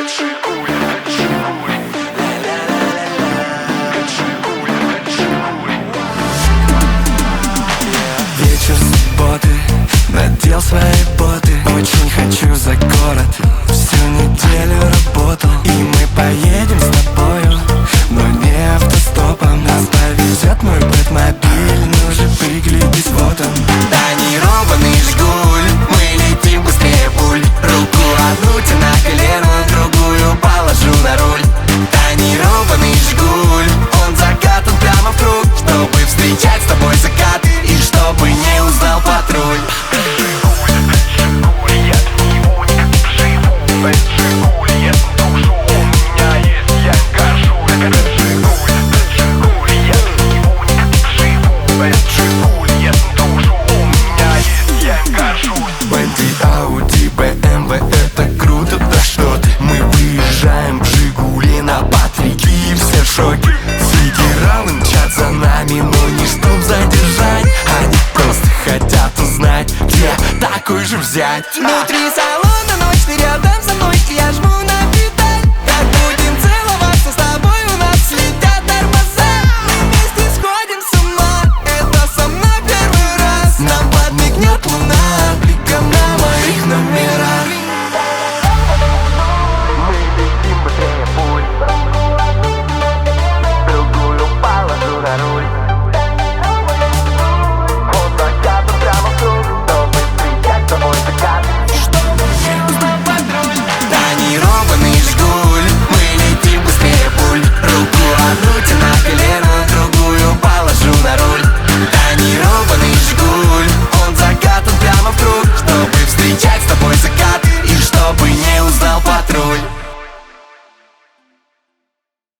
Вечер субботы, надел свои боты. Очень хочу за город, всю неделю работал. И мы поедем с тобою, но не автостопом. Нас повезет мой бэтмобиль, ну же приглядись, вот он. Тонированный Жигуль, мы летим быстрее пуль. Руку одну тебе на колено, другую положу на руль. Тонированный Жигуль, он закатан прямо в круг, чтобы встречать с тобой закат и чтобы не узнал патруль. Бенти, Ауди, БМВ, это круто, да что ты. Мы выезжаем в Жигули на Патрике и все в шоке. Федералы мчат за нами, но не чтоб задержать. Они просто хотят узнать, где такой же взять.